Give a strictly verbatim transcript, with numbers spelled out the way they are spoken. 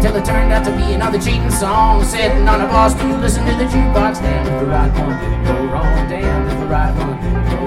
till it turned out to be another cheating song. Sitting on a bar stool, listen to the jukebox. Damn if the right one didn't go wrong. Damn if the right one didn't go wrong.